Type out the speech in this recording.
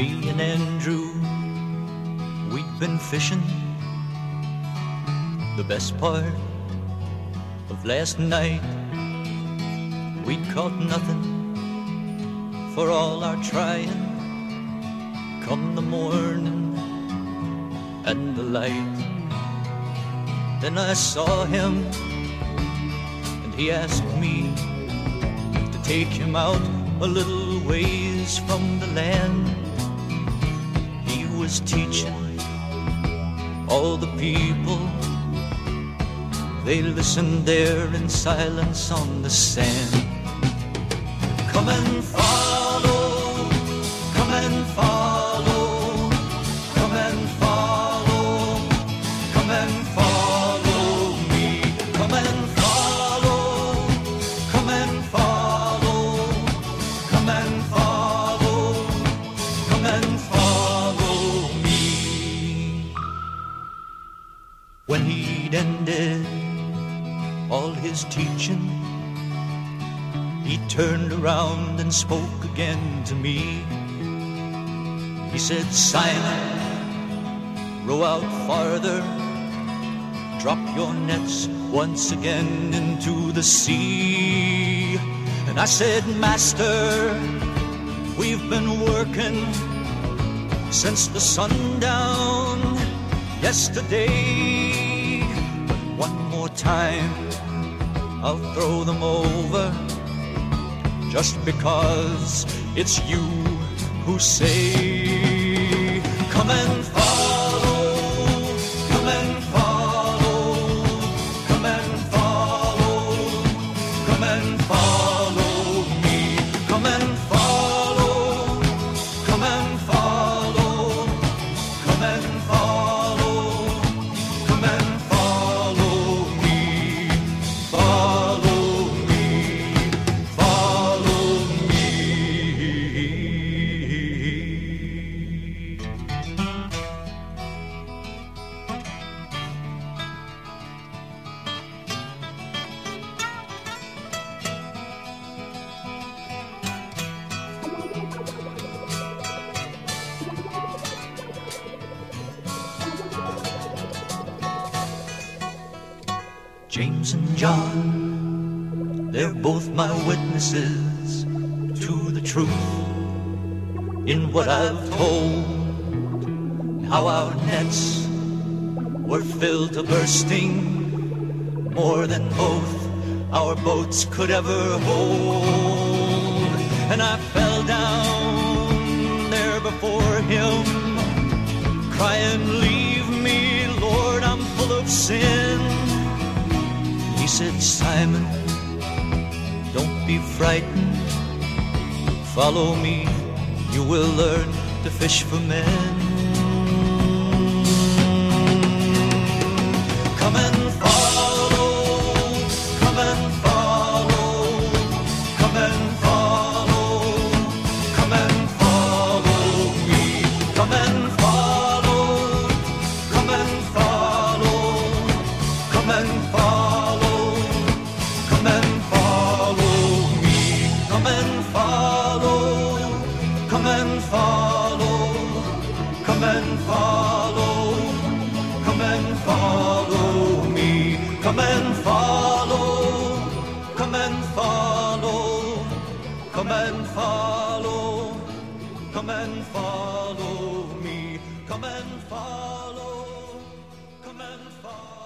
Me and Andrew, we'd been fishing the best part of last night. We'd caught nothing for all our trying. Come the morning and the light, then I saw him, and he asked me to take him out a little ways from the land. He was teaching all the people. They listened there in silence on the sand. Come and follow, come and follow, come and follow, come and follow me. Come and follow, come and follow, come and follow, come and follow me. When he'd ended all his teaching, he turned around and spoke again to me. He said, Simon, row out farther, drop your nets once again into the sea. And I said, Master, we've been working since the sundown yesterday, but one more time I'll throw them over, just because it's you who say, come and follow, come and follow, come and follow, come and follow me. Come and follow, come and follow, come and follow, come and follow me. Follow me, follow me. James and John, they're both my witnesses to the truth in what I've told, how our nets were filled to bursting, more than both our boats could ever hold. And I fell down there before him, crying, leave me, Lord, I'm full of sin. He said, Simon, don't be frightened. Follow me, you will learn to fish for men. Come and follow, come and follow, come and follow, come and follow me. Come and follow, come and follow, come and follow, come and follow me. Come and follow, come and follow, come and follow, come and follow me. Come and follow, come and follow, come and follow, come and follow me. Come and follow, come and follow.